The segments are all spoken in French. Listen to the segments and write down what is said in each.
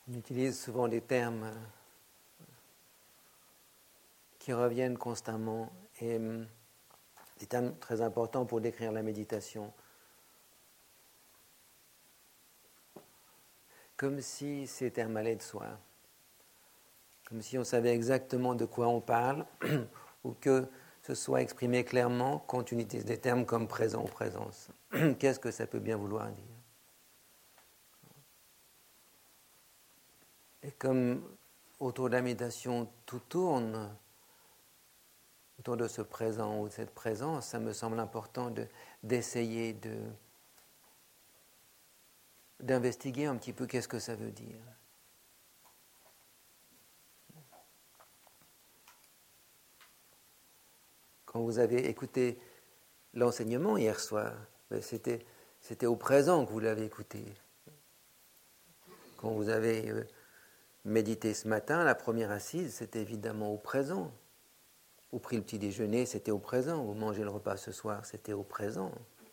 On utilise souvent des termes qui reviennent constamment et des termes très importants pour décrire la méditation. Comme si ces termes allaient de soi. Comme si on savait exactement de quoi on parle ou que ce soit exprimé clairement quand on utilise des termes comme présent ou présence. Qu'est-ce que ça peut bien vouloir dire? Et comme autour de la méditation, tout tourne autour de ce présent ou de cette présence, ça me semble important d'essayer d'investiguer un petit peu qu'est-ce que ça veut dire. Quand vous avez écouté l'enseignement hier soir, c'était au présent que vous l'avez écouté. Quand vous avez médité ce matin, la première assise, c'était évidemment au présent. Vous pris le petit déjeuner, c'était au présent. Vous mangez le repas ce soir, c'était au présent.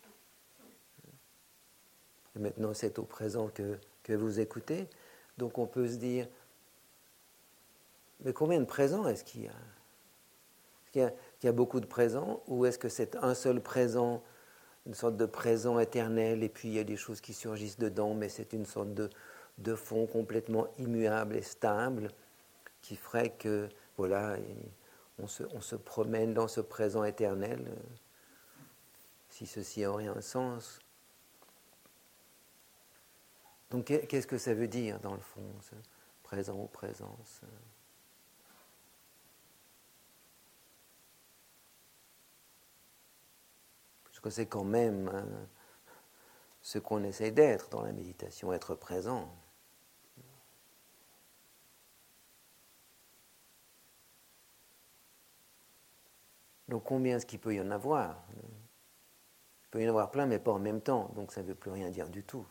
Et maintenant, c'est au présent que vous écoutez. Donc on peut se dire, mais combien de présents est-ce qu'il y a? Est-ce qu'il y a beaucoup de présents ou est-ce que c'est un seul présent, une sorte de présent éternel et puis il y a des choses qui surgissent dedans, mais c'est une sorte de fond complètement immuable et stable qui ferait que, voilà, on se promène dans ce présent éternel, si ceci aurait un sens. Donc qu'est-ce que ça veut dire dans le fond, ce présent ou présence? Parce que c'est quand même ce qu'on essaie d'être dans la méditation, être présent. Donc combien est-ce qu'il peut y en avoir? Il peut y en avoir plein, mais pas en même temps, donc ça ne veut plus rien dire du tout.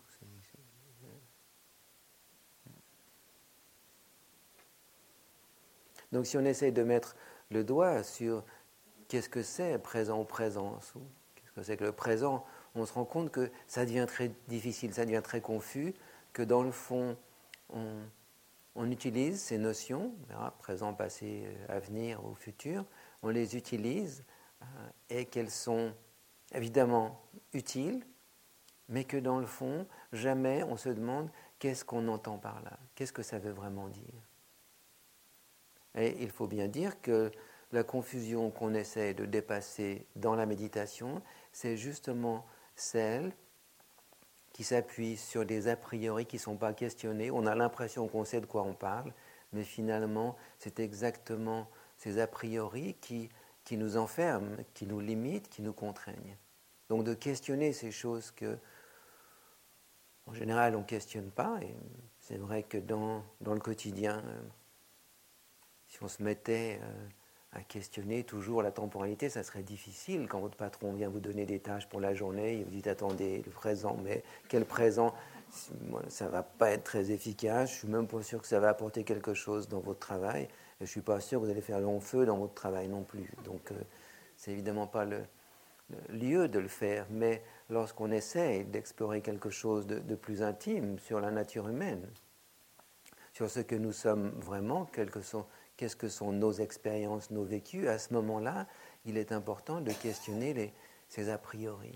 Donc si on essaie de mettre le doigt sur qu'est-ce que c'est présent ou présence, ou qu'est-ce que c'est que le présent, on se rend compte que ça devient très difficile, ça devient très confus, que dans le fond, on utilise ces notions, présent, passé, avenir ou futur, on les utilise et qu'elles sont évidemment utiles, mais que dans le fond, jamais on se demande qu'est-ce qu'on entend par là, qu'est-ce que ça veut vraiment dire. Et il faut bien dire que la confusion qu'on essaie de dépasser dans la méditation, c'est justement celle qui s'appuie sur des a priori qui ne sont pas questionnés. On a l'impression qu'on sait de quoi on parle, mais finalement, c'est exactement ces a priori qui nous enferment, qui nous limitent, qui nous contraignent. Donc de questionner ces choses que, en général, on ne questionne pas, et c'est vrai que dans le quotidien, si on se mettait à questionner toujours la temporalité, ça serait difficile. Quand votre patron vient vous donner des tâches pour la journée, il vous dit attendez, le présent, mais quel présent? Ça ne va pas être très efficace, je ne suis même pas sûr que ça va apporter quelque chose dans votre travail, et je ne suis pas sûr que vous allez faire long feu dans votre travail non plus. Donc c'est évidemment pas le lieu de le faire, mais lorsqu'on essaie d'explorer quelque chose de plus intime sur la nature humaine, sur ce que nous sommes vraiment, qu'est-ce que sont nos expériences, nos vécus, à ce moment-là, il est important de questionner ces a priori.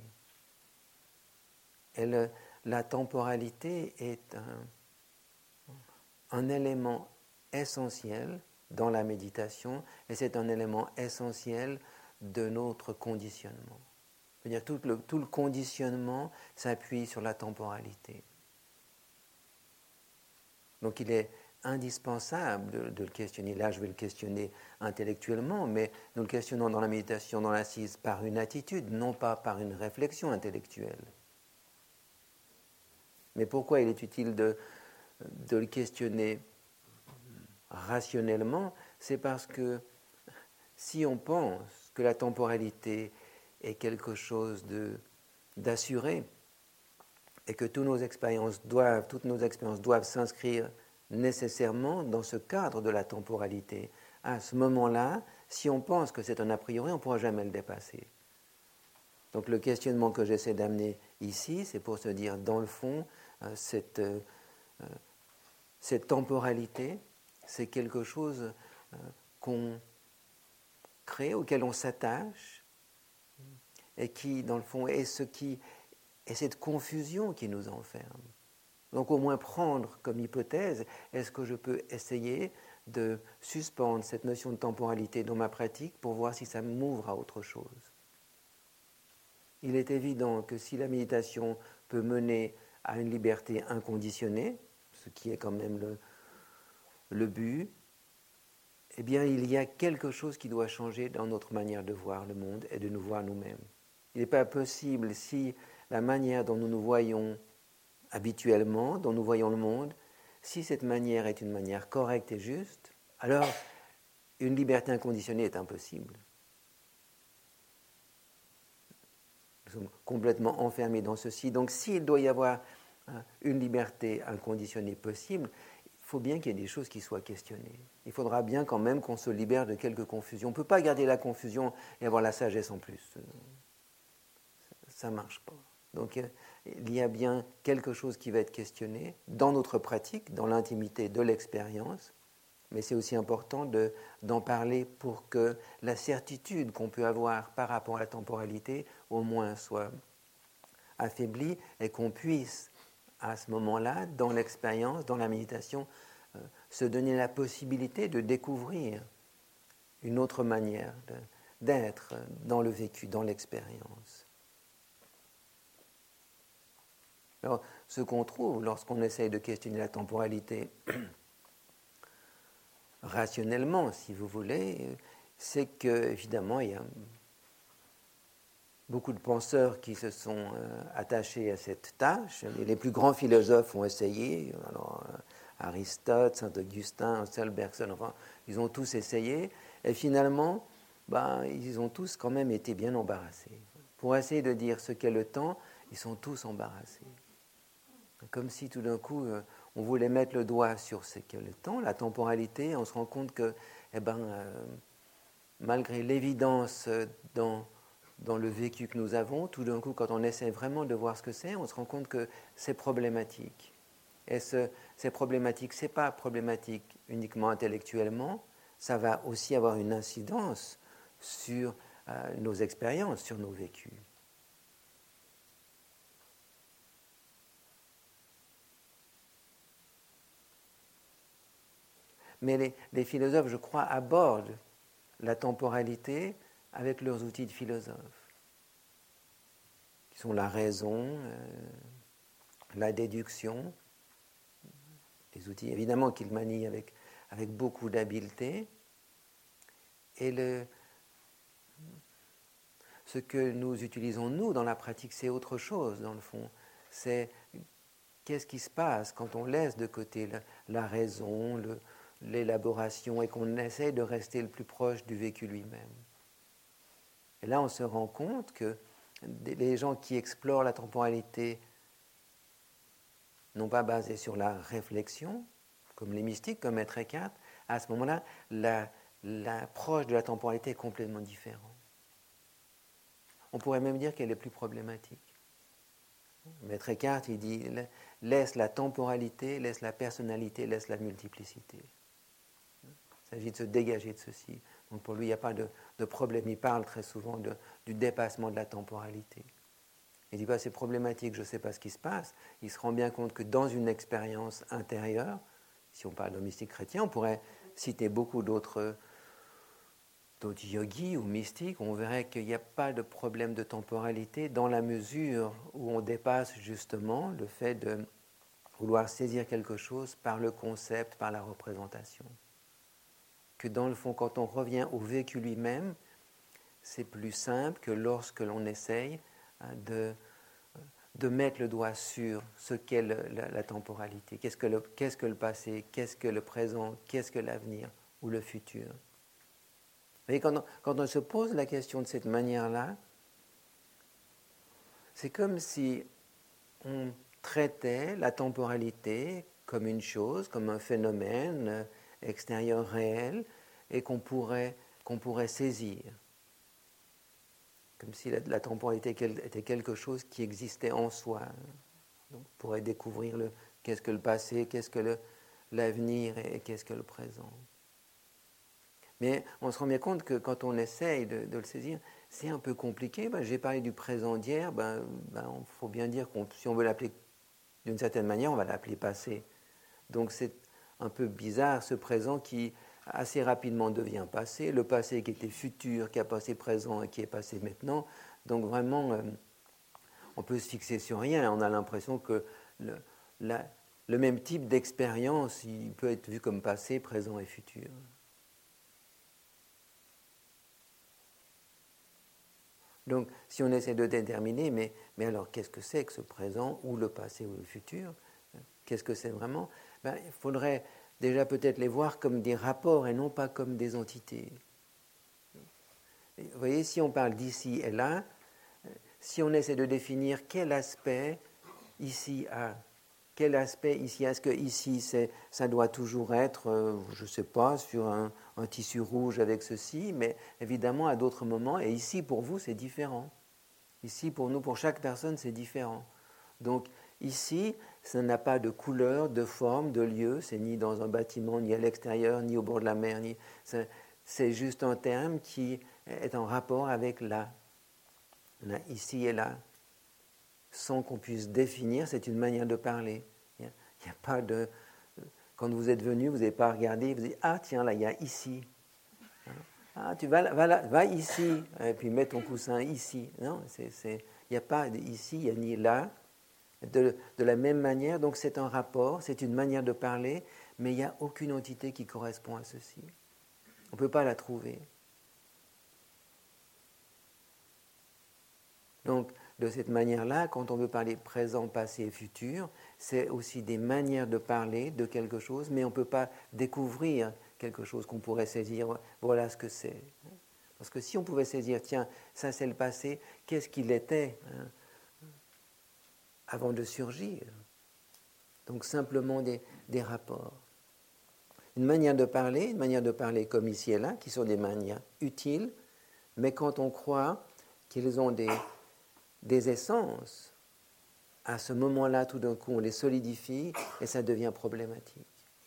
Et la temporalité est un élément essentiel dans la méditation, et c'est un élément essentiel de notre conditionnement. C'est-à-dire tout le conditionnement s'appuie sur la temporalité. Donc il est indispensable de le questionner. Là, je vais le questionner intellectuellement, mais nous le questionnons dans la méditation, dans l'assise, par une attitude, non pas par une réflexion intellectuelle. Mais pourquoi il est utile de le questionner rationnellement? C'est parce que si on pense que la temporalité est quelque chose d'assuré et que toutes nos expériences doivent s'inscrire nécessairement dans ce cadre de la temporalité, à ce moment-là, si on pense que c'est un a priori, on ne pourra jamais le dépasser. Donc le questionnement que j'essaie d'amener ici, c'est pour se dire, dans le fond, cette cette temporalité, c'est quelque chose qu'on crée, auquel on s'attache, et qui, dans le fond, est cette confusion qui nous enferme. Donc au moins prendre comme hypothèse, est-ce que je peux essayer de suspendre cette notion de temporalité dans ma pratique pour voir si ça m'ouvre à autre chose. Il est évident que si la méditation peut mener à une liberté inconditionnée, ce qui est quand même le but, eh bien il y a quelque chose qui doit changer dans notre manière de voir le monde et de nous voir nous-mêmes. Il n'est pas possible, si la manière dont nous nous voyons habituellement, dont nous voyons le monde, si cette manière est une manière correcte et juste, alors une liberté inconditionnée est impossible. Nous sommes complètement enfermés dans ceci. Donc s'il doit y avoir une liberté inconditionnée possible, il faut bien qu'il y ait des choses qui soient questionnées. Il faudra bien quand même qu'on se libère de quelques confusions. On ne peut pas garder la confusion et avoir la sagesse en plus. Ça ne marche pas. Donc il y a bien quelque chose qui va être questionné dans notre pratique, dans l'intimité de l'expérience, mais c'est aussi important d'en parler pour que la certitude qu'on peut avoir par rapport à la temporalité au moins soit affaiblie et qu'on puisse à ce moment-là, dans l'expérience, dans la méditation, se donner la possibilité de découvrir une autre manière d'être dans le vécu, dans l'expérience. Alors, ce qu'on trouve lorsqu'on essaye de questionner la temporalité rationnellement, si vous voulez, c'est qu'évidemment, il y a beaucoup de penseurs qui se sont attachés à cette tâche. Les plus grands philosophes ont essayé, alors, Aristote, Saint-Augustin, Husserl, Bergson, enfin, ils ont tous essayé, et finalement, ils ont tous quand même été bien embarrassés. Pour essayer de dire ce qu'est le temps, ils sont tous embarrassés. Comme si tout d'un coup, on voulait mettre le doigt sur ce qu'est le temps, la temporalité, on se rend compte que, malgré l'évidence dans le vécu que nous avons, tout d'un coup, quand on essaie vraiment de voir ce que c'est, on se rend compte que c'est problématique. Et c'est problématique, ce n'est pas problématique uniquement intellectuellement, ça va aussi avoir une incidence sur nos expériences, sur nos vécus. Mais les philosophes, je crois, abordent la temporalité avec leurs outils de philosophe, qui sont la raison, la déduction, des outils évidemment qu'ils manient avec beaucoup d'habileté. Et ce que nous utilisons, nous, dans la pratique, c'est autre chose, dans le fond. C'est qu'est-ce qui se passe quand on laisse de côté la raison, l'élaboration, et qu'on essaie de rester le plus proche du vécu lui-même. Et là, on se rend compte que les gens qui explorent la temporalité, non pas basés sur la réflexion, comme les mystiques, comme Maître Eckhart, à ce moment-là, l'approche de la temporalité est complètement différente. On pourrait même dire qu'elle est plus problématique. Maître Eckhart, il dit, laisse la temporalité, laisse la personnalité, laisse la multiplicité. Il s'agit de se dégager de ceci. Donc pour lui, il n'y a pas de problème. Il parle très souvent du dépassement de la temporalité. Il dit, c'est problématique, je ne sais pas ce qui se passe. Il se rend bien compte que dans une expérience intérieure, si on parle de mystique chrétien, on pourrait citer beaucoup d'autres yogis ou mystiques, on verrait qu'il n'y a pas de problème de temporalité dans la mesure où on dépasse justement le fait de vouloir saisir quelque chose par le concept, par la représentation. Que dans le fond, quand on revient au vécu lui-même, c'est plus simple que lorsque l'on essaye de mettre le doigt sur ce qu'est la temporalité. Qu'est-ce que le passé, qu'est-ce que le présent, qu'est-ce que l'avenir ou le futur. Et quand on se pose la question de cette manière-là, c'est comme si on traitait la temporalité comme une chose, comme un phénomène extérieur réel, et qu'on pourrait saisir. Comme si la temporalité était quelque chose qui existait en soi. Donc, on pourrait découvrir qu'est-ce que le passé, qu'est-ce que l'avenir et qu'est-ce que le présent. Mais on se rend bien compte que quand on essaye de le saisir, c'est un peu compliqué. J'ai parlé du présent d'hier, il faut bien dire que si on veut l'appeler d'une certaine manière, on va l'appeler passé. Donc c'est un peu bizarre ce présent qui assez rapidement devient passé, le passé qui était futur, qui a passé présent et qui est passé maintenant. Donc vraiment, on peut se fixer sur rien. On a l'impression que le même type d'expérience, il peut être vu comme passé, présent et futur. Donc, si on essaie de déterminer, mais alors qu'est-ce que c'est que ce présent, ou le passé, ou le futur? Qu'est-ce que c'est vraiment? Il faudrait déjà peut-être les voir comme des rapports et non pas comme des entités. Vous voyez, si on parle d'ici et là, si on essaie de définir quel aspect ici a, quel aspect ici a, est-ce que ici ça doit toujours être, je ne sais pas, sur un tissu rouge avec ceci, mais évidemment à d'autres moments, et ici pour vous c'est différent. Ici pour nous, pour chaque personne c'est différent. Donc ici, ça n'a pas de couleur, de forme, de lieu, c'est ni dans un bâtiment, ni à l'extérieur, ni au bord de la mer, c'est juste un terme qui est en rapport avec là. On a ici et là. Sans qu'on puisse définir, c'est une manière de parler. Il n'y a pas de... Quand vous êtes venu, vous n'avez pas regardé, vous dites, ah tiens, là, il y a ici. Ah, tu va ici, et puis mets ton coussin ici. Non, il n'y a pas ici, il n'y a ni là. De la même manière, donc c'est un rapport, c'est une manière de parler, mais il n'y a aucune entité qui correspond à ceci. On ne peut pas la trouver. Donc, de cette manière-là, quand on veut parler présent, passé et futur, c'est aussi des manières de parler de quelque chose, mais on ne peut pas découvrir quelque chose qu'on pourrait saisir, voilà ce que c'est. Parce que si on pouvait saisir, tiens, ça c'est le passé, qu'est-ce qu'il était avant de surgir? Donc simplement des rapports. Une manière de parler comme ici et là, qui sont des manières utiles, mais quand on croit qu'ils ont des essences, à ce moment-là, tout d'un coup, on les solidifie et ça devient problématique.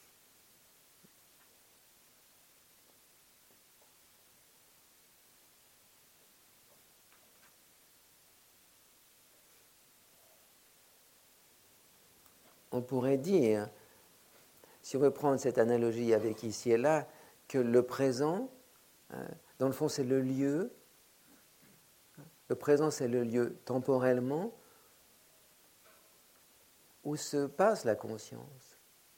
On pourrait dire, si on veut prendre cette analogie avec ici et là, que le présent, dans le fond, c'est le lieu. Le présent, c'est le lieu temporellement où se passe la conscience.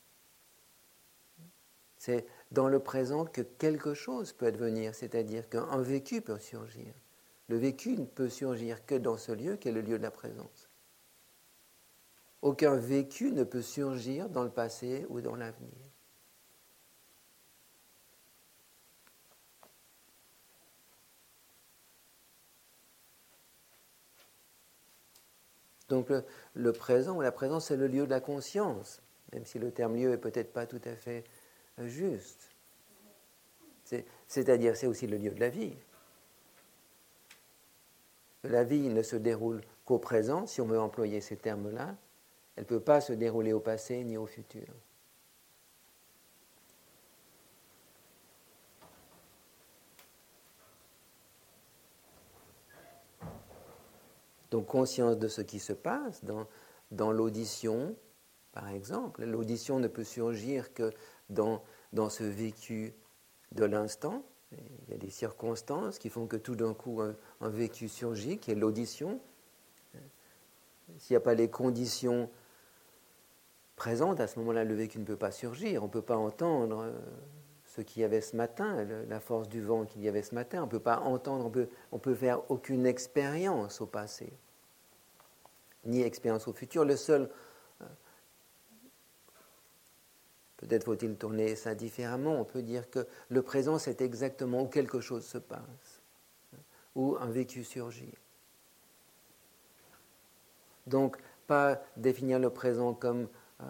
C'est dans le présent que quelque chose peut advenir, c'est-à-dire qu'un vécu peut surgir. Le vécu ne peut surgir que dans ce lieu qui est le lieu de la présence. Aucun vécu ne peut surgir dans le passé ou dans l'avenir. Donc le présent ou la présence, c'est le lieu de la conscience, même si le terme lieu n'est peut-être pas tout à fait juste. C'est-à-dire, c'est aussi le lieu de la vie. La vie ne se déroule qu'au présent, si on veut employer ces termes-là. Elle ne peut pas se dérouler au passé ni au futur. Donc, conscience de ce qui se passe dans l'audition, par exemple. L'audition ne peut surgir que dans ce vécu de l'instant. Il y a des circonstances qui font que tout d'un coup, un vécu surgit, qui est l'audition. S'il n'y a pas les conditions présentes, à ce moment-là, le vécu ne peut pas surgir. On ne peut pas entendre ce qu'il y avait ce matin, la force du vent qu'il y avait ce matin. On ne peut pas entendre, on peut faire aucune expérience au passé, ni expérience au futur. Le seul, peut-être faut-il tourner ça différemment, on peut dire que le présent, c'est exactement où quelque chose se passe, où un vécu surgit. Donc, pas définir le présent comme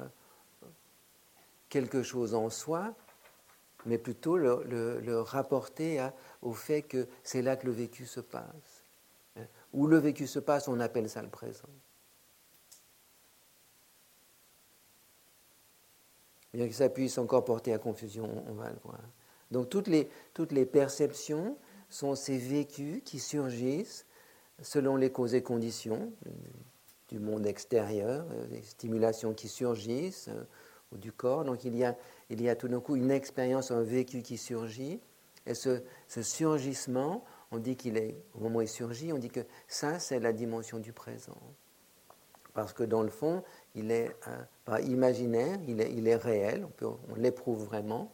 quelque chose en soi, mais plutôt le rapporter au fait que c'est là que le vécu se passe. Où le vécu se passe, on appelle ça le présent. Bien que ça puisse encore porter à confusion, on va le voir. Donc toutes les perceptions sont ces vécus qui surgissent selon les causes et conditions du monde extérieur, des stimulations qui surgissent ou du corps. Donc il y a tout d'un coup une expérience, un vécu qui surgit. Et ce surgissement, on dit qu'il est, au moment où il surgit, on dit que ça, c'est la dimension du présent. Parce que dans le fond, il est pas imaginaire, il est réel, on l'éprouve vraiment.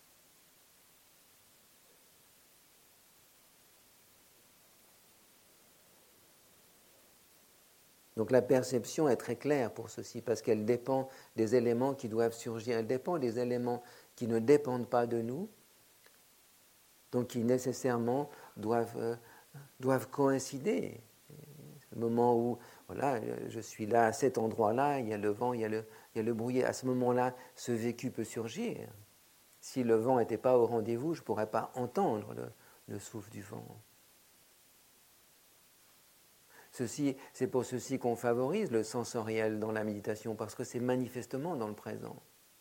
Donc la perception est très claire pour ceci, parce qu'elle dépend des éléments qui doivent surgir. Elle dépend des éléments qui ne dépendent pas de nous, donc qui nécessairement doivent coïncider. Le moment où, voilà, je suis là, à cet endroit-là, il y a le vent, il y a le bruit. À ce moment-là, ce vécu peut surgir. Si le vent n'était pas au rendez-vous, je ne pourrais pas entendre le souffle du vent. C'est pour ceci qu'on favorise le sensoriel dans la méditation, parce que c'est manifestement dans le présent.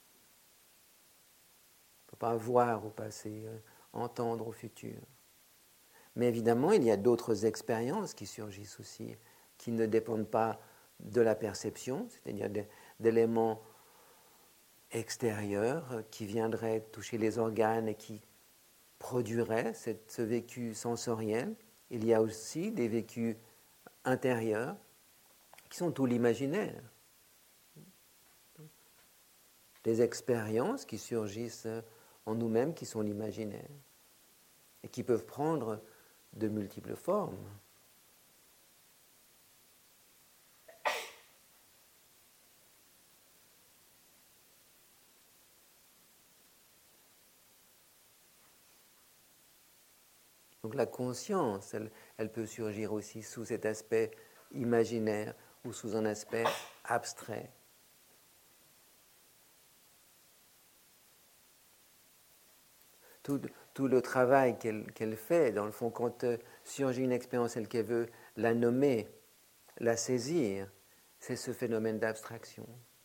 On ne peut pas voir au passé, entendre au futur. Mais évidemment, il y a d'autres expériences qui surgissent aussi, qui ne dépendent pas de la perception, c'est-à-dire d'éléments extérieurs qui viendraient toucher les organes et qui produiraient ce vécu sensoriel. Il y a aussi des vécus intérieurs qui sont tout l'imaginaire. Des expériences qui surgissent en nous-mêmes qui sont l'imaginaire et qui peuvent prendre de multiples formes. Donc la conscience, elle peut surgir aussi sous cet aspect imaginaire ou sous un aspect abstrait. Tout le travail qu'elle fait, dans le fond, quand surgit une expérience, qu'elle veut la nommer, la saisir, c'est ce phénomène d'abstraction.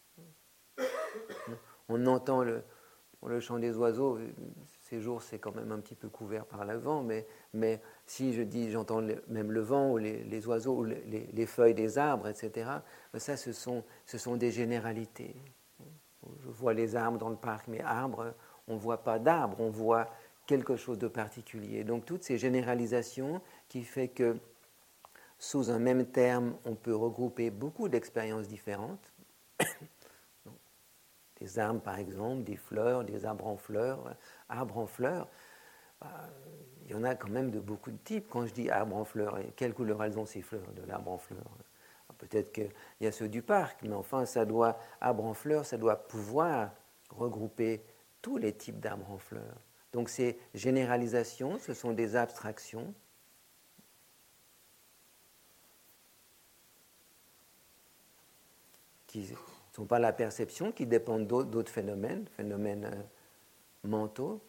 On entend le chant des oiseaux, ces jours c'est quand même un petit peu couvert par le vent, mais si je dis j'entends même le vent ou les oiseaux ou les feuilles des arbres, etc., ça ce sont des généralités. Je vois les arbres dans le parc, mais arbres, on ne voit pas d'arbres, on voit quelque chose de particulier. Donc toutes ces généralisations qui fait que sous un même terme, on peut regrouper beaucoup d'expériences différentes. Des arbres, par exemple, des fleurs, des arbres en fleurs. Arbres en fleurs, il y en a quand même de beaucoup de types. Quand je dis arbres en fleurs, quelle couleur elles ont ces fleurs de l'arbre en fleurs? Peut-être qu'il y a ceux du parc, mais enfin, arbre en fleurs, ça doit pouvoir regrouper tous les types d'arbres en fleurs. Donc ces généralisations, ce sont des abstractions qui ne sont pas la perception, qui dépendent d'autres phénomènes mentaux.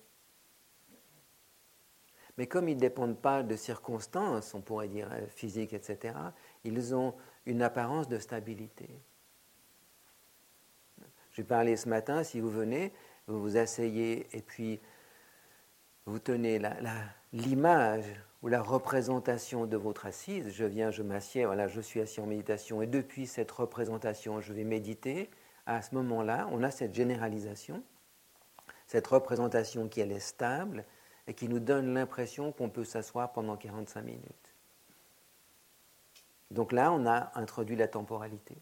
Mais comme ils ne dépendent pas de circonstances, on pourrait dire physiques, etc., ils ont une apparence de stabilité. Je vais parler ce matin, si vous venez, vous vous asseyez et puis vous tenez l'image ou la représentation de votre assise. Je viens, je m'assieds, voilà, je suis assis en méditation et depuis cette représentation, je vais méditer. À ce moment-là, on a cette généralisation, cette représentation qui elle est stable et qui nous donne l'impression qu'on peut s'asseoir pendant 45 minutes. Donc là, on a introduit la temporalité.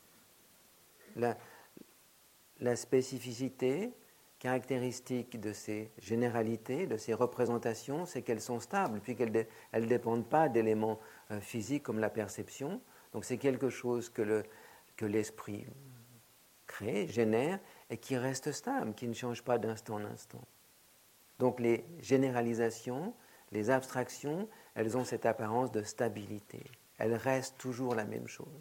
La spécificité caractéristique de ces généralités, de ces représentations, c'est qu'elles sont stables, puis qu'elles ne dépendent pas d'éléments physiques comme la perception. Donc c'est quelque chose que l'esprit crée, génère, et qui reste stable, qui ne change pas d'instant en instant. Donc les généralisations, les abstractions, elles ont cette apparence de stabilité. Elles restent toujours la même chose.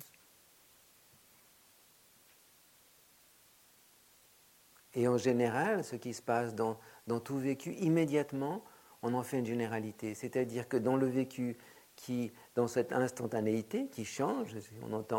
Et en général, ce qui se passe dans tout vécu, immédiatement, on en fait une généralité. C'est-à-dire que dans le vécu, dans cette instantanéité qui change, on entend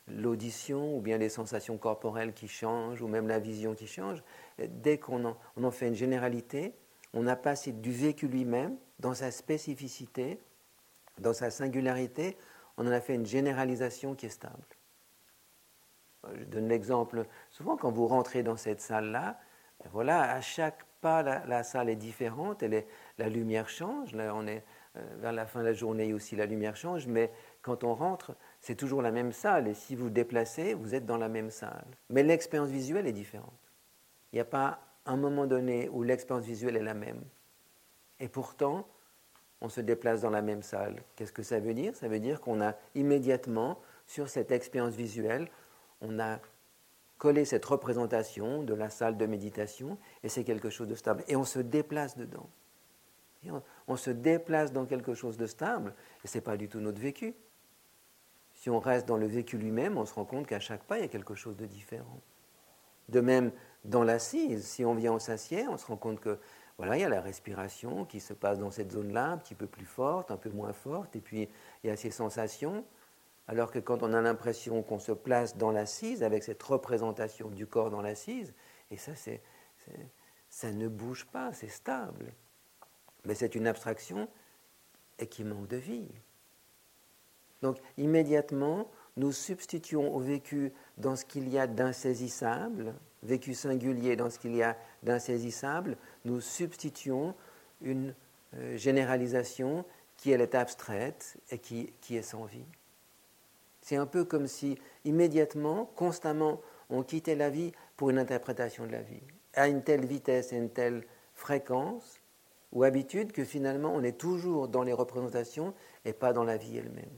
l'audition ou bien les sensations corporelles qui changent ou même la vision qui change. Dès qu'on en fait une généralité, on a passé du vécu lui-même, dans sa spécificité, dans sa singularité, on en a fait une généralisation qui est stable. Je donne l'exemple, souvent quand vous rentrez dans cette salle-là, voilà, à chaque pas, la salle est différente, la lumière change, là on est vers la fin de la journée aussi, la lumière change, mais quand on rentre, c'est toujours la même salle, et si vous déplacez, vous êtes dans la même salle. Mais l'expérience visuelle est différente. Il n'y a pas un moment donné où l'expérience visuelle est la même. Et pourtant, on se déplace dans la même salle. Qu'est-ce que ça veut dire? Ça veut dire qu'on a immédiatement, sur cette expérience visuelle, on a collé cette représentation de la salle de méditation, et c'est quelque chose de stable. Et on se déplace dedans. Et on se déplace dans quelque chose de stable, et ce n'est pas du tout notre vécu. Si on reste dans le vécu lui-même, on se rend compte qu'à chaque pas, il y a quelque chose de différent. De même, dans l'assise, si on vient, on s'assied, on se rend compte que voilà, il y a la respiration qui se passe dans cette zone-là, un petit peu plus forte, un peu moins forte, et puis il y a ces sensations. Alors que quand on a l'impression qu'on se place dans l'assise, avec cette représentation du corps dans l'assise, et ça, ça ne bouge pas, c'est stable. Mais c'est une abstraction et qui manque de vie. Donc immédiatement, nous substituons au vécu dans ce qu'il y a d'insaisissable, vécu singulier dans ce qu'il y a d'insaisissable, nous substituons une généralisation qui elle est abstraite et qui est sans vie. C'est un peu comme si immédiatement, constamment, on quittait la vie pour une interprétation de la vie, à une telle vitesse et une telle fréquence ou habitude que finalement on est toujours dans les représentations et pas dans la vie elle-même.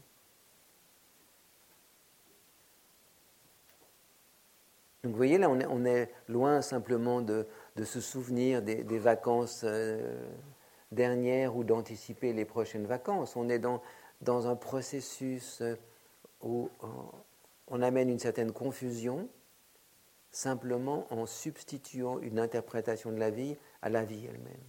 Donc vous voyez, là, on est loin simplement de se souvenir des vacances dernières ou d'anticiper les prochaines vacances. On est dans un processus où on amène une certaine confusion simplement en substituant une interprétation de la vie à la vie elle-même.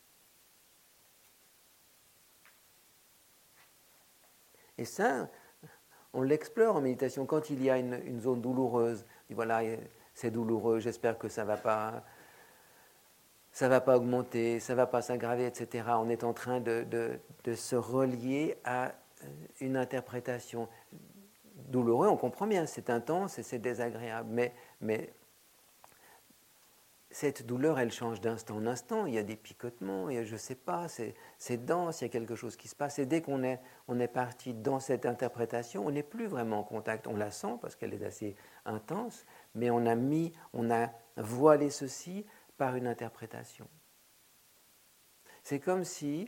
Et ça, on l'explore en méditation. Quand il y a une zone douloureuse, on dit voilà, c'est douloureux, j'espère que ça va pas augmenter, ça ne va pas s'aggraver, etc. On est en train de se relier à une interprétation. Douloureux, on comprend bien, c'est intense et c'est désagréable, mais cette douleur, elle change d'instant en instant, il y a des picotements, je ne sais pas, c'est dense, il y a quelque chose qui se passe, et dès qu'on est parti dans cette interprétation, on n'est plus vraiment en contact, on la sent parce qu'elle est assez intense, mais on a voilé ceci par une interprétation. C'est comme si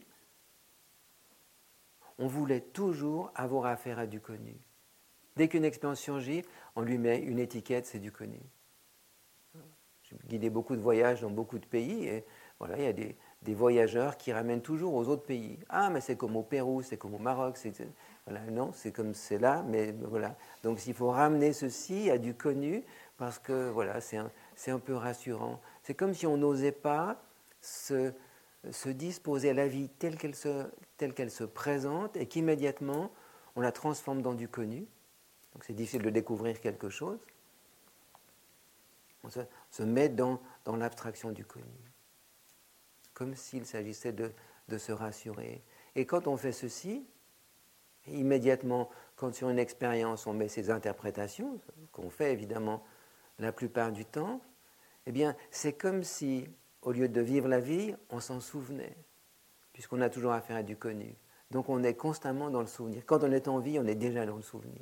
on voulait toujours avoir affaire à du connu. Dès qu'une expérience surgit, on lui met une étiquette, c'est du connu. J'ai guidé beaucoup de voyages dans beaucoup de pays et voilà, il y a des voyageurs qui ramènent toujours aux autres pays. Ah, mais c'est comme au Pérou, c'est comme au Maroc, voilà, non, c'est comme c'est là, mais voilà. Donc il faut ramener ceci à du connu parce que voilà, c'est un peu rassurant. C'est comme si on n'osait pas se disposer à la vie telle qu'elle se présente et qu'immédiatement on la transforme dans du connu. Donc c'est difficile de découvrir quelque chose. On se met dans l'abstraction du connu, comme s'il s'agissait de se rassurer. Et quand on fait ceci, immédiatement, quand sur une expérience on met ces interprétations, qu'on fait évidemment la plupart du temps, eh bien c'est comme si, au lieu de vivre la vie, on s'en souvenait, puisqu'on a toujours affaire à du connu. Donc on est constamment dans le souvenir. Quand on est en vie, on est déjà dans le souvenir.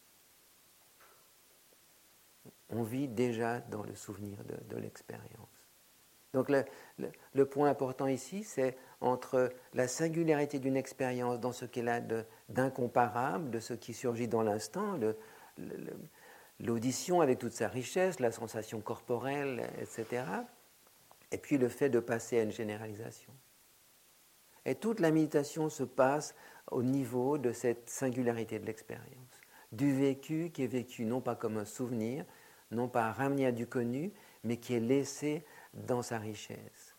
On vit déjà dans le souvenir de l'expérience. Donc le point important ici, c'est entre la singularité d'une expérience dans ce qu'elle a d'incomparable, de ce qui surgit dans l'instant, l'audition avec toute sa richesse, la sensation corporelle, etc., et puis le fait de passer à une généralisation. Et toute la méditation se passe au niveau de cette singularité de l'expérience, du vécu qui est vécu non pas comme un souvenir, non pas ramené à du connu, mais qui est laissé dans sa richesse.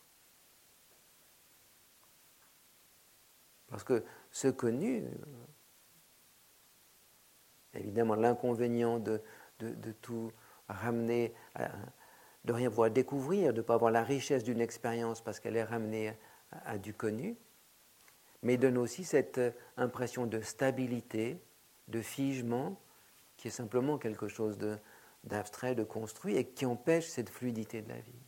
Parce que ce connu, Évidemment, l'inconvénient de tout ramener, de rien pouvoir découvrir, de ne pas avoir la richesse d'une expérience parce qu'elle est ramenée à du connu, mais donne aussi cette impression de stabilité, de figement, qui est simplement quelque chose d'abstrait, de construit, et qui empêche cette fluidité de la vie.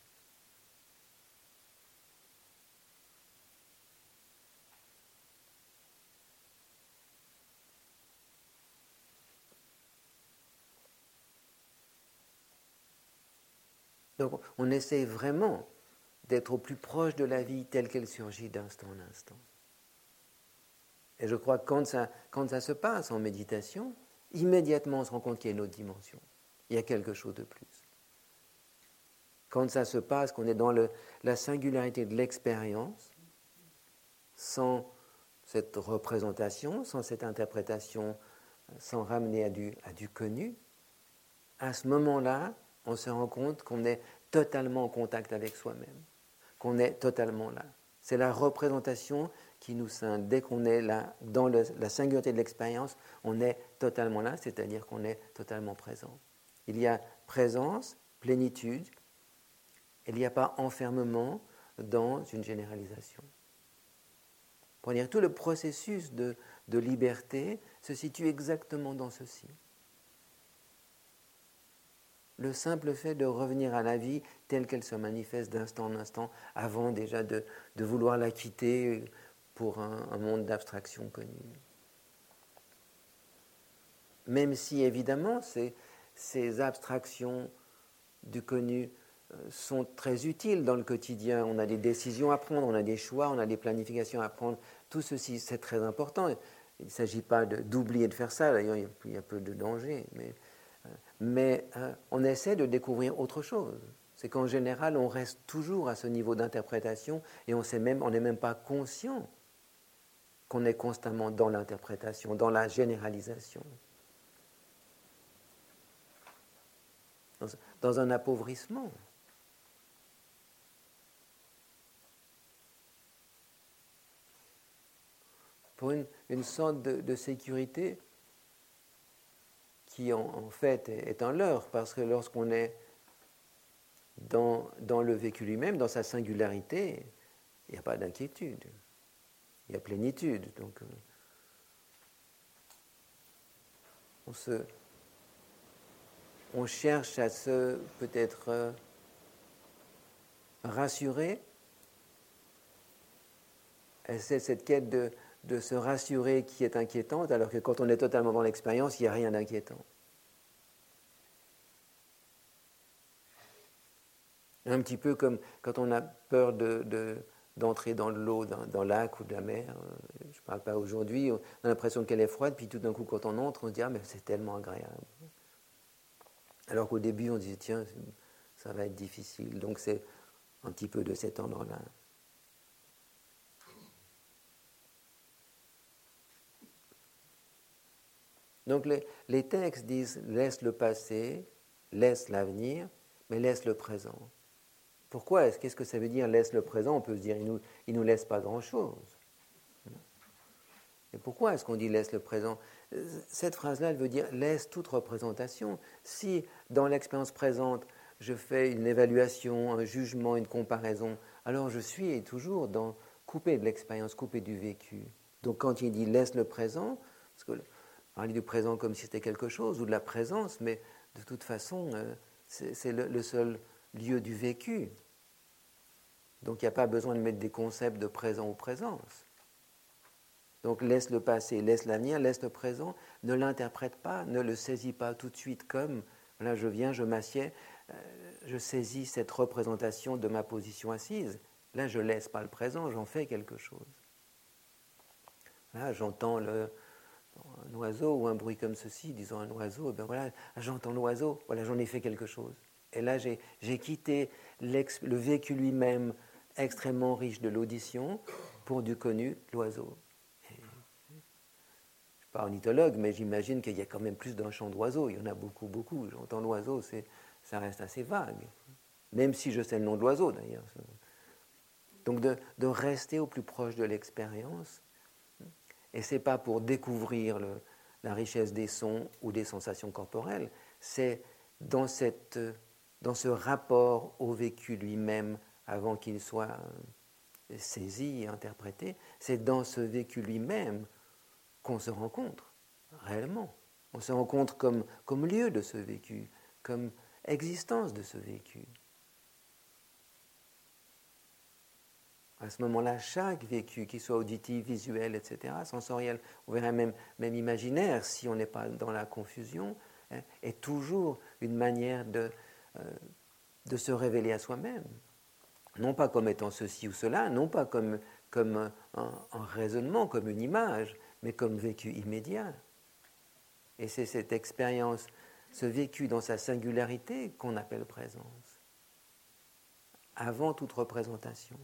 Donc on essaie vraiment d'être au plus proche de la vie telle qu'elle surgit d'instant en instant. Et je crois que quand ça se passe en méditation, immédiatement on se rend compte qu'il y a une autre dimension. Il y a quelque chose de plus. Quand ça se passe, qu'on est dans la singularité de l'expérience, sans cette représentation, sans cette interprétation, sans ramener à du connu, à ce moment-là, on se rend compte qu'on est totalement en contact avec soi-même, qu'on est totalement là. C'est la représentation qui nous scinde. Dès qu'on est là, dans la singularité de l'expérience, on est totalement là, c'est-à-dire qu'on est totalement présent. Il y a présence, plénitude, il n'y a pas enfermement dans une généralisation. Pour dire, tout le processus de liberté se situe exactement dans ceci. Le simple fait de revenir à la vie telle qu'elle se manifeste d'instant en instant, avant déjà de vouloir la quitter pour un monde d'abstraction connue. Même si, évidemment, ces abstractions du connu sont très utiles dans le quotidien. On a des décisions à prendre, on a des choix, on a des planifications à prendre. Tout ceci, c'est très important. Il ne s'agit pas d'oublier de faire ça, d'ailleurs, il y a peu de danger. Mais on essaie de découvrir autre chose. C'est qu'en général, on reste toujours à ce niveau d'interprétation et on n'est même pas conscient qu'on est constamment dans l'interprétation, dans la généralisation. Dans un appauvrissement. Pour une sorte de sécurité qui en fait est un leurre, parce que lorsqu'on est dans le vécu lui-même, dans sa singularité, il n'y a pas d'inquiétude, il y a plénitude. Donc on cherche à se peut-être rassurer, et c'est cette quête de se rassurer qui est inquiétante, alors que quand on est totalement dans l'expérience, il n'y a rien d'inquiétant. Un petit peu comme quand on a peur d'entrer dans l'eau, dans le lac ou de la mer. Je ne parle pas aujourd'hui, on a l'impression qu'elle est froide, puis tout d'un coup, quand on entre, on se dit « Ah, mais c'est tellement agréable ». Alors qu'au début, on se dit « Tiens, ça va être difficile ». Donc c'est un petit peu de cet ordre-là. Donc les textes disent « Laisse le passé, laisse l'avenir, mais laisse le présent ». Pourquoi qu'est-ce que ça veut dire « laisse le présent » On peut se dire « il nous laisse pas grand-chose ». Et pourquoi est-ce qu'on dit « laisse le présent » Cette phrase-là, elle veut dire « laisse toute représentation ». Si, dans l'expérience présente, je fais une évaluation, un jugement, une comparaison, alors je suis toujours coupé de l'expérience, coupé du vécu. Donc quand il dit « laisse le présent », parce que parler du présent comme si c'était quelque chose, ou de la présence, mais de toute façon, c'est le seul lieu du vécu. Donc il n'y a pas besoin de mettre des concepts de présent ou présence. Donc laisse le passé, laisse l'avenir, laisse le présent, ne l'interprète pas, ne le saisis pas tout de suite comme, là je viens, je m'assieds, je saisis cette représentation de ma position assise. Là je ne laisse pas le présent, j'en fais quelque chose. Là j'entends un oiseau ou un bruit comme ceci, disons un oiseau, et bien voilà, j'entends l'oiseau, voilà, j'en ai fait quelque chose. Et là, j'ai quitté le vécu lui-même extrêmement riche de l'audition pour du connu, l'oiseau. Je ne suis pas ornithologue, mais j'imagine qu'il y a quand même plus d'un chant d'oiseau. Il y en a beaucoup, beaucoup. J'entends l'oiseau, ça reste assez vague. Même si je sais le nom de l'oiseau, d'ailleurs. Donc de rester au plus proche de l'expérience. Et ce n'est pas pour découvrir la richesse des sons ou des sensations corporelles. C'est dans ce rapport au vécu lui-même, avant qu'il soit saisi et interprété, c'est dans ce vécu lui-même qu'on se rencontre, réellement. On se rencontre comme lieu de ce vécu, comme existence de ce vécu. À ce moment-là, chaque vécu, qu'il soit auditif, visuel, etc., sensoriel, on verrait même imaginaire, si on n'est pas dans la confusion, est toujours une manière de se révéler à soi-même. Non pas comme étant ceci ou cela, non pas comme un raisonnement, comme une image, mais comme vécu immédiat. Et c'est cette expérience, ce vécu dans sa singularité qu'on appelle présence, avant toute représentation.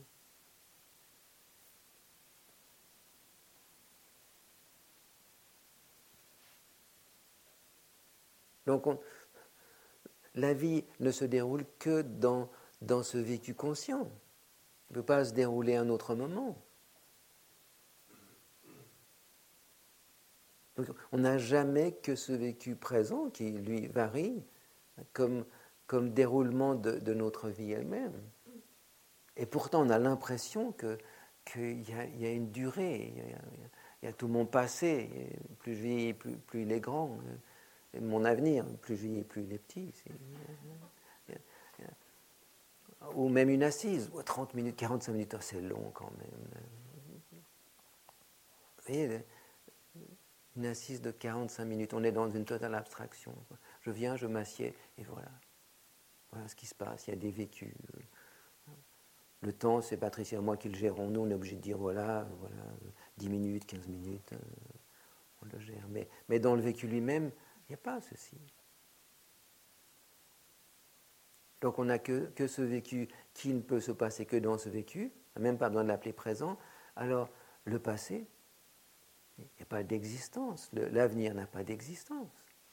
Donc la vie ne se déroule que dans ce vécu conscient. Elle ne peut pas se dérouler à un autre moment. Donc, on n'a jamais que ce vécu présent qui, lui, varie comme déroulement de notre vie elle-même. Et pourtant, on a l'impression qu'il y a une durée, il y a tout mon passé. Plus je vieillis, plus il est grand. Et mon avenir, plus je vieillis, plus il est petit. Ou même une assise, 30 minutes, 45 minutes, c'est long quand même. Vous voyez, une assise de 45 minutes, on est dans une totale abstraction. Je viens, je m'assieds, et voilà. Voilà ce qui se passe, il y a des vécus. Le temps, c'est Patricia et moi qui le gérons. Nous, on est obligé de dire, voilà, 10 minutes, 15 minutes, on le gère. Mais dans le vécu lui-même, il n'y a pas ceci. Donc on n'a que ce vécu qui ne peut se passer que dans ce vécu, même pas besoin de l'appeler présent. Alors le passé, il n'y a pas d'existence, l'avenir n'a pas d'existence.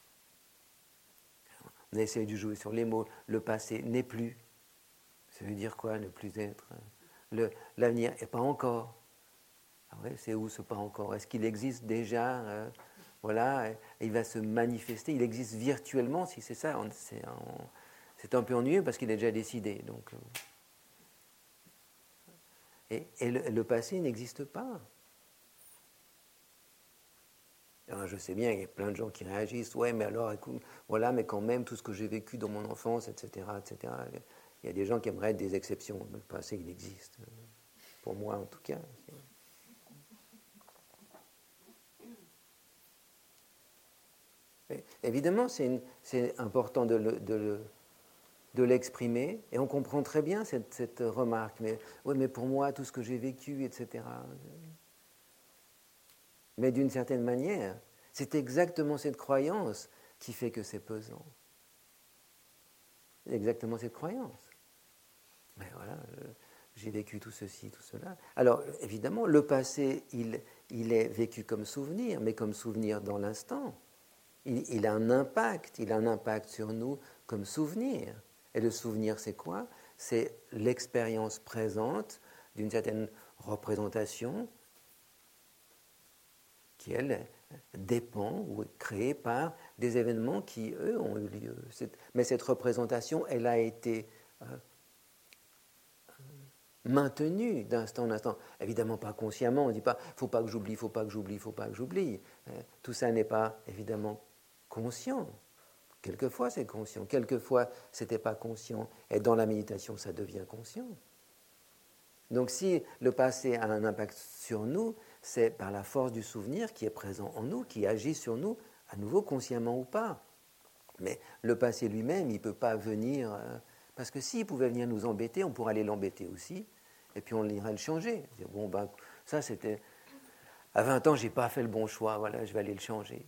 On essaie de jouer sur les mots, le passé n'est plus. Ça veut dire quoi, ne plus être? L'avenir n'est pas encore. Ah ouais, c'est où ce pas encore? Est-ce qu'il existe déjà? Voilà, il va se manifester, il existe virtuellement, si c'est ça, c'est un peu ennuyeux parce qu'il est déjà décidé. Donc, et le passé n'existe pas. Alors, je sais bien, il y a plein de gens qui réagissent, ouais, mais alors, écoute, voilà, mais quand même, tout ce que j'ai vécu dans mon enfance, etc., etc. Il y a des gens qui aimeraient être des exceptions. Le passé, il existe. Pour moi, en tout cas. Et évidemment, c'est important de l'exprimer, et on comprend très bien cette remarque. Mais, ouais, mais pour moi, tout ce que j'ai vécu, etc. Mais d'une certaine manière, c'est exactement cette croyance qui fait que c'est pesant. C'est exactement cette croyance. Mais voilà, j'ai vécu tout ceci, tout cela. Alors, évidemment, le passé, il est vécu comme souvenir, mais comme souvenir dans l'instant. Il a un impact sur nous comme souvenir. Et le souvenir, c'est quoi? C'est l'expérience présente d'une certaine représentation qui, elle, dépend ou est créée par des événements qui, eux, ont eu lieu. Mais cette représentation, elle a été maintenue d'instant en instant. Évidemment pas consciemment, on ne dit pas « faut pas que j'oublie, faut pas que j'oublie, faut pas que j'oublie ». Tout ça n'est pas, évidemment, conscient. Quelquefois, c'est conscient. Quelquefois, ce n'était pas conscient. Et dans la méditation, ça devient conscient. Donc, si le passé a un impact sur nous, c'est par la force du souvenir qui est présent en nous, qui agit sur nous, à nouveau consciemment ou pas. Mais le passé lui-même, il ne peut pas venir... parce que s'il pouvait venir nous embêter, on pourrait aller l'embêter aussi, et puis on irait le changer. Dire, bon, ben, ça, c'était... À 20 ans, je n'ai pas fait le bon choix, voilà, je vais aller le changer.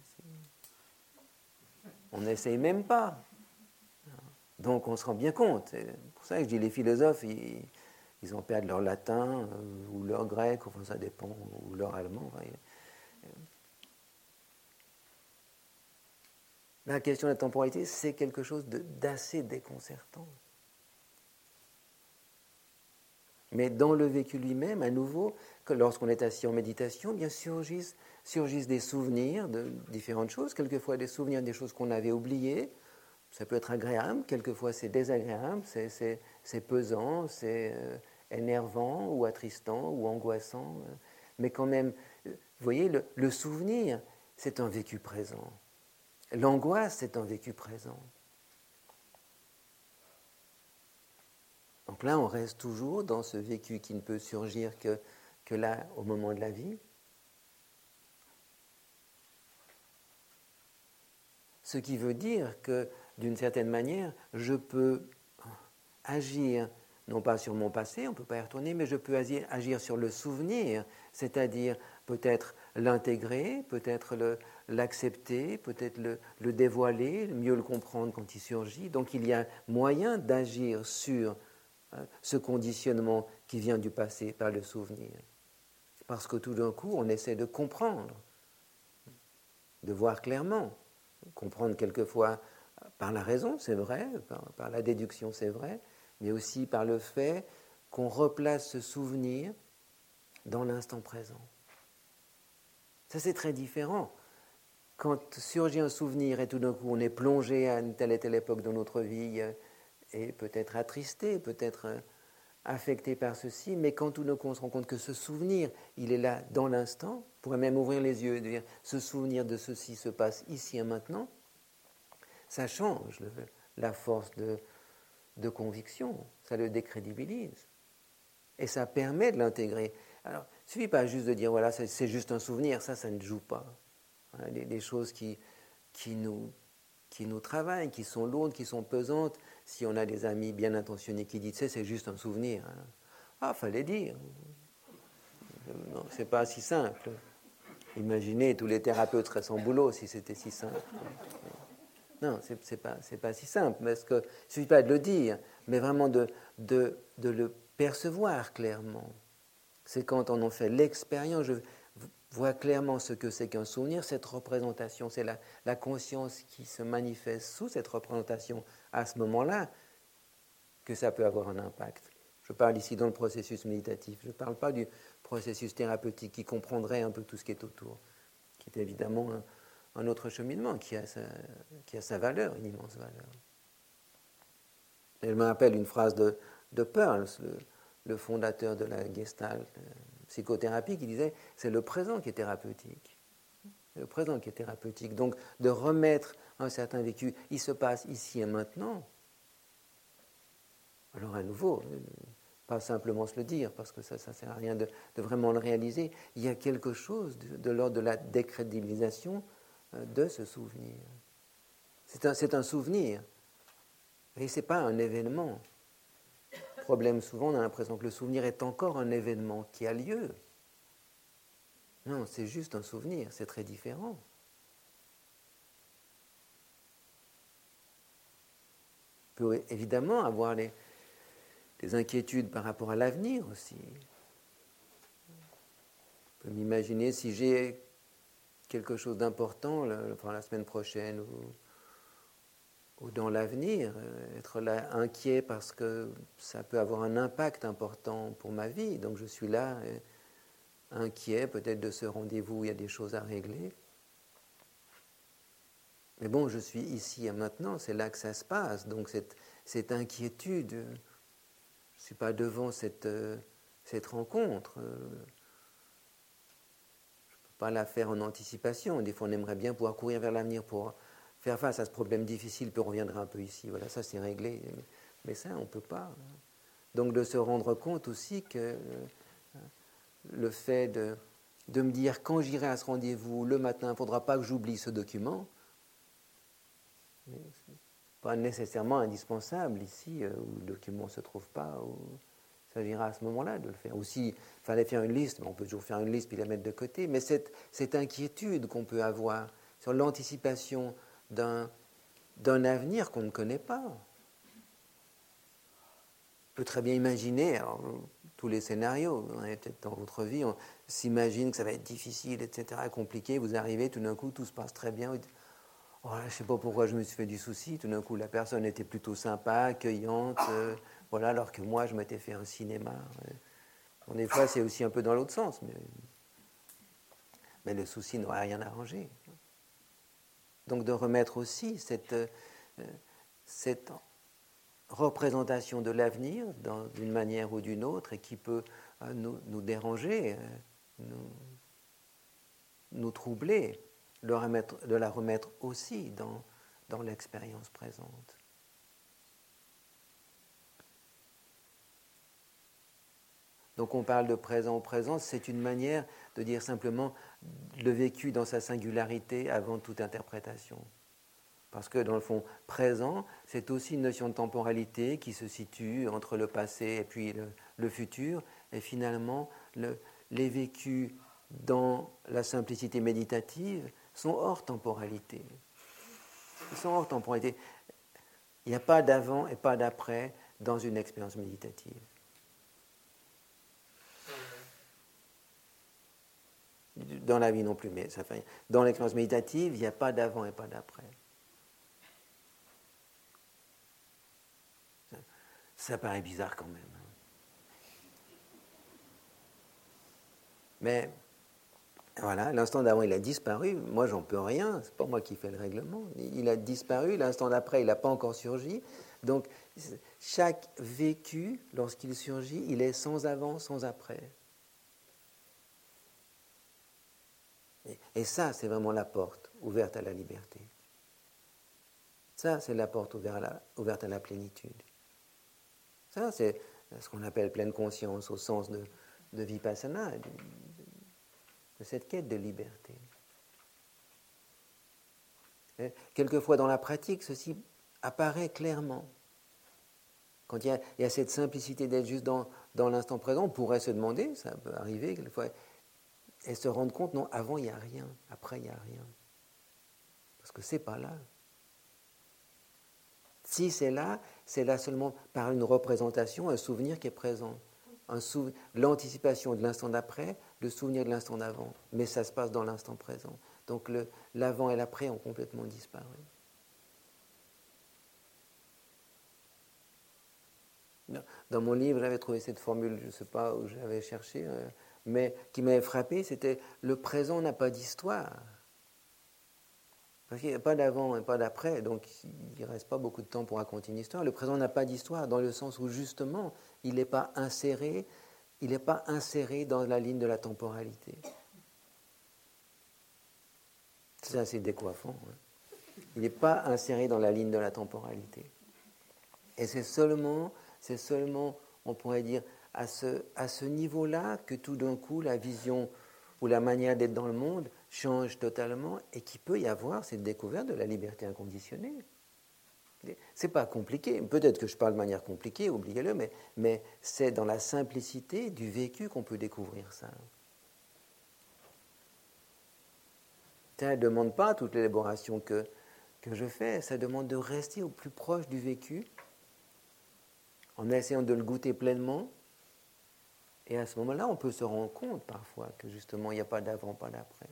On n'essaye même pas. Donc on se rend bien compte. C'est pour ça que je dis les philosophes, ils en perdent leur latin ou leur grec, enfin ça dépend, ou leur allemand. La question de la temporalité, c'est quelque chose d'assez déconcertant. Mais dans le vécu lui-même, à nouveau, lorsqu'on est assis en méditation, bien surgissent des souvenirs de différentes choses, quelquefois des souvenirs des choses qu'on avait oubliées. Ça peut être agréable, quelquefois c'est désagréable, c'est pesant, c'est énervant ou attristant ou angoissant. Mais quand même, vous voyez, le souvenir, c'est un vécu présent. L'angoisse, c'est un vécu présent. Donc là, on reste toujours dans ce vécu qui ne peut surgir que là, au moment de la vie. Ce qui veut dire que, d'une certaine manière, je peux agir, non pas sur mon passé, on ne peut pas y retourner, mais je peux agir sur le souvenir, c'est-à-dire peut-être l'intégrer, peut-être l'accepter, peut-être le dévoiler, mieux le comprendre quand il surgit. Donc il y a moyen d'agir sur ce conditionnement qui vient du passé par le souvenir. Parce que tout d'un coup, on essaie de comprendre, de voir clairement, comprendre quelquefois par la raison, c'est vrai, par la déduction, c'est vrai, mais aussi par le fait qu'on replace ce souvenir dans l'instant présent. Ça, c'est très différent. Quand surgit un souvenir et tout d'un coup on est plongé à une telle et telle époque de notre vie et peut-être attristé, peut-être affecté par ceci, mais quand tout d'un coup on se rend compte que ce souvenir, il est là dans l'instant, on pourrait même ouvrir les yeux et dire ce souvenir de ceci se passe ici et maintenant, ça change la force de conviction, ça le décrédibilise. Et ça permet de l'intégrer. Alors, il ne suffit pas juste de dire, voilà, c'est juste un souvenir, ça ne joue pas. Les choses qui nous travaillent, qui sont lourdes, qui sont pesantes, si on a des amis bien intentionnés qui disent, c'est juste un souvenir. Ah, fallait dire. Non, c'est pas si simple. Imaginez, tous les thérapeutes seraient sans boulot si c'était si simple. Non, c'est pas si simple, parce qu'il ne suffit pas de le dire, mais vraiment de le percevoir clairement. C'est quand on en fait l'expérience, je vois clairement ce que c'est qu'un souvenir, cette représentation, c'est la conscience qui se manifeste sous cette représentation à ce moment-là, que ça peut avoir un impact. Je parle ici dans le processus méditatif, je ne parle pas du processus thérapeutique qui comprendrait un peu tout ce qui est autour, qui est évidemment un autre cheminement qui a sa valeur, une immense valeur. Et je me rappelle une phrase de Pearls, le fondateur de la Gestalt psychothérapie, qui disait « c'est le présent qui est thérapeutique ». Le présent qui est thérapeutique. Donc, de remettre un certain vécu, il se passe ici et maintenant. Alors, à nouveau, pas simplement se le dire, parce que ça ne sert à rien de vraiment le réaliser. Il y a quelque chose de l'ordre de la décrédibilisation de ce souvenir. C'est un souvenir, et ce n'est pas un événement. Problème, souvent, on a l'impression que le souvenir est encore un événement qui a lieu. Non, c'est juste un souvenir, c'est très différent. On peut évidemment avoir des inquiétudes par rapport à l'avenir aussi. Je peux m'imaginer si j'ai quelque chose d'important la semaine prochaine ou dans l'avenir, être là inquiet parce que ça peut avoir un impact important pour ma vie. Donc je suis là inquiet peut-être de ce rendez-vous où il y a des choses à régler. Mais bon, je suis ici et maintenant, c'est là que ça se passe. Donc cette inquiétude, je ne suis pas devant cette rencontre. Je ne peux pas la faire en anticipation. Des fois, on aimerait bien pouvoir courir vers l'avenir pour faire face à ce problème difficile, puis on reviendra un peu ici. Voilà, ça c'est réglé. Mais ça, on ne peut pas. Donc de se rendre compte aussi que le fait de me dire quand j'irai à ce rendez-vous le matin, il ne faudra pas que j'oublie ce document. Ce n'est pas nécessairement indispensable ici, où le document ne se trouve pas, où il s'agira à ce moment-là de le faire. Ou s'il fallait faire une liste, on peut toujours faire une liste puis la mettre de côté, mais cette inquiétude qu'on peut avoir sur l'anticipation d'un avenir qu'on ne connaît pas. On peut très bien imaginer, alors, tous les scénarios, peut-être dans votre vie, on s'imagine que ça va être difficile, etc., compliqué, vous arrivez, tout d'un coup, tout se passe très bien. Oh, je ne sais pas pourquoi je me suis fait du souci, tout d'un coup, la personne était plutôt sympa, accueillante, Voilà, alors que moi, je m'étais fait un cinéma. Bon, des fois, c'est aussi un peu dans l'autre sens, mais le souci n'aurait rien arrangé. Donc de remettre aussi cette représentation de l'avenir d'une manière ou d'une autre et qui peut nous déranger, nous troubler, de la remettre aussi dans l'expérience présente. Donc on parle de présent, c'est une manière de dire simplement le vécu dans sa singularité avant toute interprétation. Parce que dans le fond, présent, c'est aussi une notion de temporalité qui se situe entre le passé et puis le futur. Et finalement, les vécus dans la simplicité méditative sont hors temporalité. Ils sont hors temporalité. Il n'y a pas d'avant et pas d'après dans une expérience méditative. Dans la vie non plus, mais ça fait, dans l'expérience méditative, il n'y a pas d'avant et pas d'après. Ça paraît bizarre quand même. Mais voilà, l'instant d'avant, il a disparu. Moi, j'en peux rien. C'est pas moi qui fais le règlement. Il a disparu. L'instant d'après, il n'a pas encore surgi. Donc, chaque vécu, lorsqu'il surgit, il est sans avant, sans après. Et ça, c'est vraiment la porte ouverte à la liberté. Ça, c'est la porte ouverte à la plénitude. Ça, c'est ce qu'on appelle pleine conscience au sens de vipassana, de cette quête de liberté. Et quelquefois dans la pratique, ceci apparaît clairement. Quand il y a cette simplicité d'être juste dans l'instant présent, on pourrait se demander, ça peut arriver quelquefois, et se rendre compte, non, avant il n'y a rien, après il n'y a rien. Parce que c'est pas là. Si c'est là seulement par une représentation, un souvenir qui est présent. L'anticipation de l'instant d'après, le souvenir de l'instant d'avant. Mais ça se passe dans l'instant présent. Donc l'avant et l'après ont complètement disparu. Dans mon livre, j'avais trouvé cette formule, je ne sais pas où j'avais cherché, mais qui m'avait frappé, c'était « le présent n'a pas d'histoire ». Parce qu'il n'y a pas d'avant et pas d'après, donc il ne reste pas beaucoup de temps pour raconter une histoire. Le présent n'a pas d'histoire dans le sens où justement, il n'est pas inséré dans la ligne de la temporalité. C'est assez décoiffant. Hein. Il n'est pas inséré dans la ligne de la temporalité. Et c'est seulement, on pourrait dire, à ce niveau-là que tout d'un coup, la vision ou la manière d'être dans le monde change totalement et qu'il peut y avoir cette découverte de la liberté inconditionnée. C'est pas compliqué. Peut-être que je parle de manière compliquée, oubliez-le, mais c'est dans la simplicité du vécu qu'on peut découvrir ça. Ça ne demande pas toute l'élaboration que je fais, ça demande de rester au plus proche du vécu en essayant de le goûter pleinement. Et à ce moment-là, on peut se rendre compte parfois que justement, il n'y a pas d'avant, pas d'après.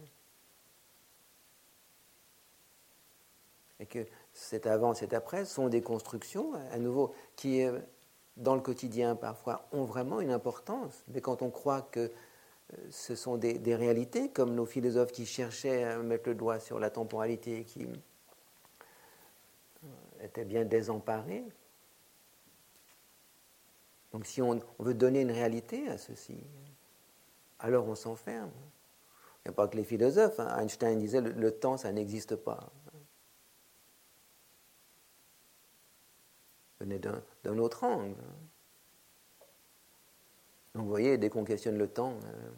Et que cet avant, cet après sont des constructions, à nouveau, qui, dans le quotidien, parfois, ont vraiment une importance. Mais quand on croit que ce sont des réalités, comme nos philosophes qui cherchaient à mettre le doigt sur la temporalité, qui étaient bien désemparés. Donc si on veut donner une réalité à ceci, alors on s'enferme. Il n'y a pas que les philosophes. Hein. Einstein disait le temps, ça n'existe pas. Venez d'un autre angle. Donc vous voyez, dès qu'on questionne le temps,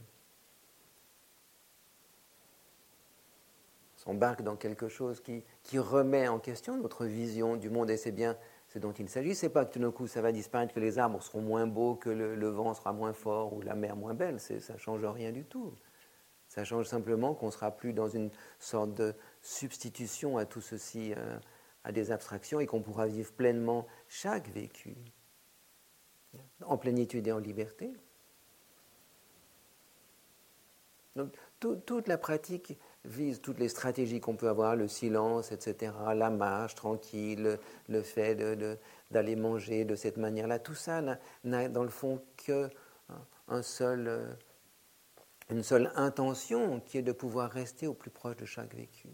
on s'embarque dans quelque chose qui remet en question notre vision du monde, et c'est bien ce dont il s'agit. C'est pas que tout d'un coup ça va disparaître, que les arbres seront moins beaux, que le vent sera moins fort ou la mer moins belle. Ça ne change rien du tout. Ça change simplement qu'on ne sera plus dans une sorte de substitution à tout ceci, à des abstractions, et qu'on pourra vivre pleinement chaque vécu, en plénitude et en liberté. Donc toute la pratique vise toutes les stratégies qu'on peut avoir, le silence, etc., la marche tranquille, le fait d'aller manger de cette manière-là. Tout ça n'a dans le fond que une seule intention, qui est de pouvoir rester au plus proche de chaque vécu.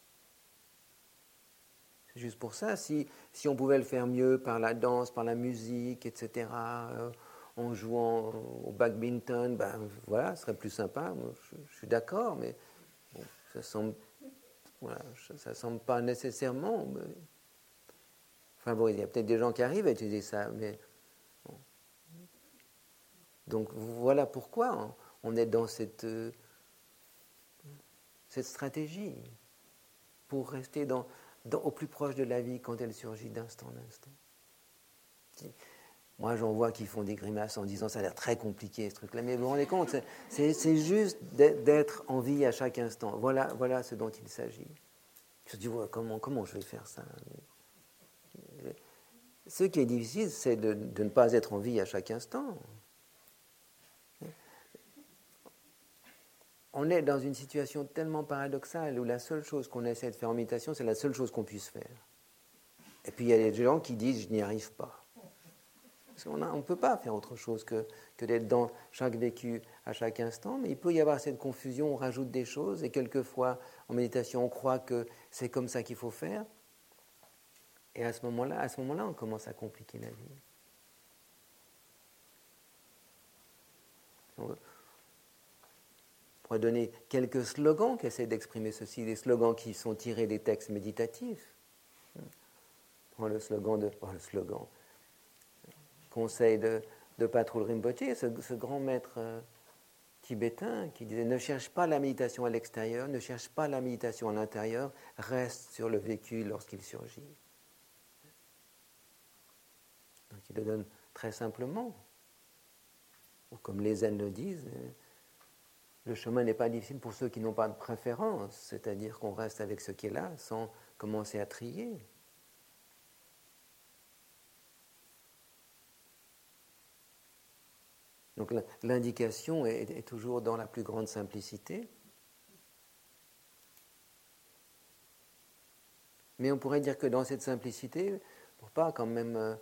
C'est juste pour ça, si on pouvait le faire mieux par la danse, par la musique, etc., en jouant au badminton, ben voilà, ce serait plus sympa. Moi, je suis d'accord, mais bon, ça semble pas nécessairement. Mais... Enfin bon, il y a peut-être des gens qui arrivent à utiliser ça, mais bon. Donc voilà pourquoi on est dans cette stratégie pour rester au plus proche de la vie quand elle surgit d'instant en instant. Moi, j'en vois qui font des grimaces en disant ça a l'air très compliqué ce truc-là, mais vous vous rendez compte, c'est juste d'être en vie à chaque instant. Voilà ce dont il s'agit. Je dis, ouais, comment je vais faire ça? Ce qui est difficile, c'est de ne pas être en vie à chaque instant. On est dans une situation tellement paradoxale où la seule chose qu'on essaie de faire en méditation, c'est la seule chose qu'on puisse faire. Et puis il y a des gens qui disent, je n'y arrive pas. Parce qu'on ne peut pas faire autre chose que d'être dans chaque vécu à chaque instant, mais il peut y avoir cette confusion, on rajoute des choses, et quelquefois, en méditation, on croit que c'est comme ça qu'il faut faire, et à ce moment-là, on commence à compliquer la vie. On pourrait donner quelques slogans qui essaient d'exprimer ceci, des slogans qui sont tirés des textes méditatifs. Le slogan conseil de Patrul Rinpoche, ce grand maître tibétain qui disait ne cherche pas la méditation à l'extérieur, ne cherche pas la méditation à l'intérieur, reste sur le vécu lorsqu'il surgit. Donc il le donne très simplement. Ou comme les zen le disent, le chemin n'est pas difficile pour ceux qui n'ont pas de préférence, c'est-à-dire qu'on reste avec ce qui est là sans commencer à trier. Donc l'indication est toujours dans la plus grande simplicité. Mais on pourrait dire que dans cette simplicité, pour pas quand même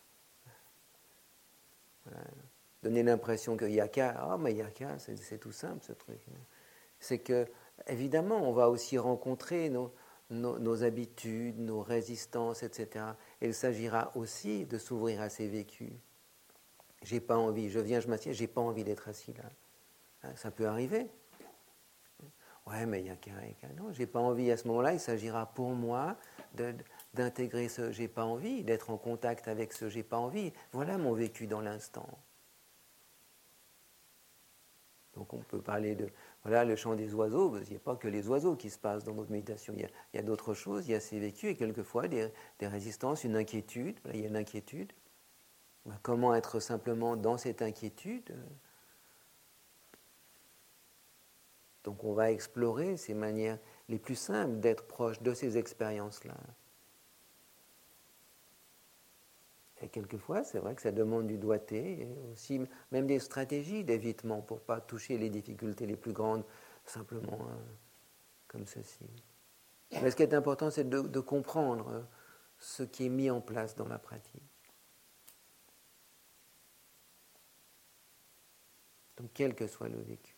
donner l'impression qu'il n'y a qu'à, mais il n'y a qu'à, c'est tout simple ce truc. C'est que, évidemment, on va aussi rencontrer nos habitudes, nos résistances, etc. Et il s'agira aussi de s'ouvrir à ces vécus. J'ai pas envie, je m'assieds, j'ai pas envie d'être assis là. Ça peut arriver. Ouais, mais il y a qu'à. Non, j'ai pas envie à ce moment-là. Il s'agira pour moi d'intégrer ce j'ai pas envie, d'être en contact avec ce j'ai pas envie. Voilà mon vécu dans l'instant. Donc on peut parler de le chant des oiseaux. Il n'y a pas que les oiseaux qui se passent dans notre méditation. Il y a d'autres choses. Il y a ces vécus et quelquefois des résistances, une inquiétude. Il y a une inquiétude. Comment être simplement dans cette inquiétude? Donc on va explorer ces manières les plus simples d'être proche de ces expériences-là. Et quelquefois, c'est vrai que ça demande du doigté, et aussi même des stratégies d'évitement pour ne pas toucher les difficultés les plus grandes, simplement comme ceci. Mais ce qui est important, c'est de comprendre ce qui est mis en place dans la pratique. Donc, quel que soit le vécu.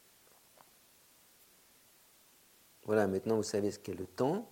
Voilà, maintenant vous savez ce qu'est le temps.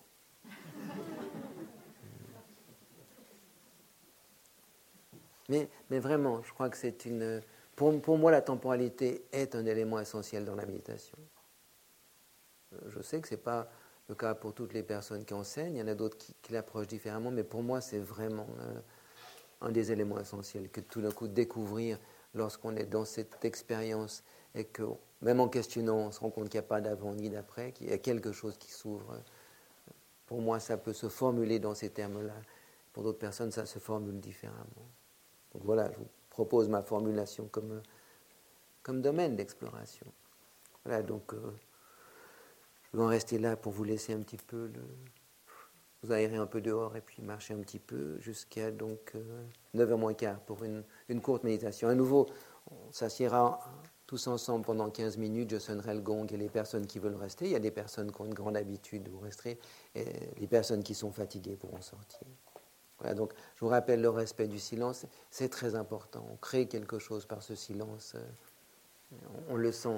Mais vraiment, je crois que c'est une... Pour moi, la temporalité est un élément essentiel dans la méditation. Je sais que ce n'est pas le cas pour toutes les personnes qui enseignent, il y en a d'autres qui l'approchent différemment, mais pour moi, c'est vraiment un des éléments essentiels que tout d'un coup découvrir lorsqu'on est dans cette expérience et que, même en questionnant, on se rend compte qu'il n'y a pas d'avant ni d'après, qu'il y a quelque chose qui s'ouvre. Pour moi, ça peut se formuler dans ces termes-là. Pour d'autres personnes, ça se formule différemment. Donc voilà, je vous propose ma formulation comme domaine d'exploration. Voilà, donc je vais en rester là pour vous laisser un petit peu vous aérer un peu dehors et puis marcher un petit peu jusqu'à donc 9h moins quart pour une courte méditation. À nouveau, on s'assiera tous ensemble pendant 15 minutes, je sonnerai le gong et les personnes qui veulent rester, il y a des personnes qui ont une grande habitude, vous resterez, et les personnes qui sont fatiguées pourront sortir. Voilà, donc je vous rappelle le respect du silence, c'est très important. On crée quelque chose par ce silence, on le sent.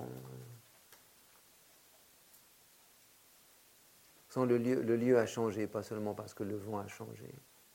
Le lieu a changé, pas seulement parce que le vent a changé.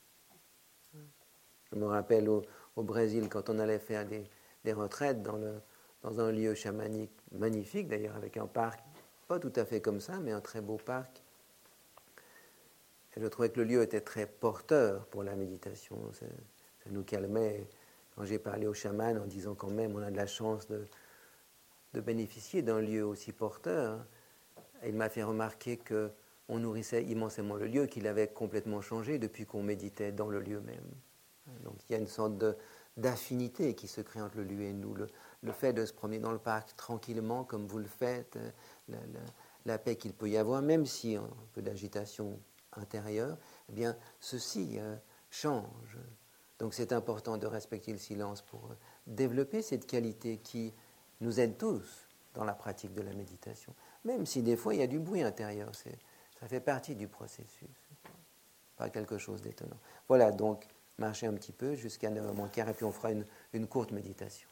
Je me rappelle au Brésil, quand on allait faire des retraites dans un lieu chamanique magnifique, d'ailleurs avec un parc, pas tout à fait comme ça, mais un très beau parc. Et je trouvais que le lieu était très porteur pour la méditation. Ça nous calmait. Quand j'ai parlé au chaman en disant quand même on a de la chance de bénéficier d'un lieu aussi porteur, il m'a fait remarquer qu'on nourrissait immensément le lieu, qu'il avait complètement changé depuis qu'on méditait dans le lieu même. Donc il y a une sorte d'affinité qui se crée entre le lieu et nous. Le fait de se promener dans le parc tranquillement, comme vous le faites, la paix qu'il peut y avoir, même si un peu d'agitation intérieure, eh bien, ceci change. Donc c'est important de respecter le silence pour développer cette qualité qui nous aide tous dans la pratique de la méditation. Même si des fois il y a du bruit intérieur, ça fait partie du processus. Pas quelque chose d'étonnant. Voilà, donc marcher un petit peu jusqu'à 9h moins quart et puis on fera une courte méditation.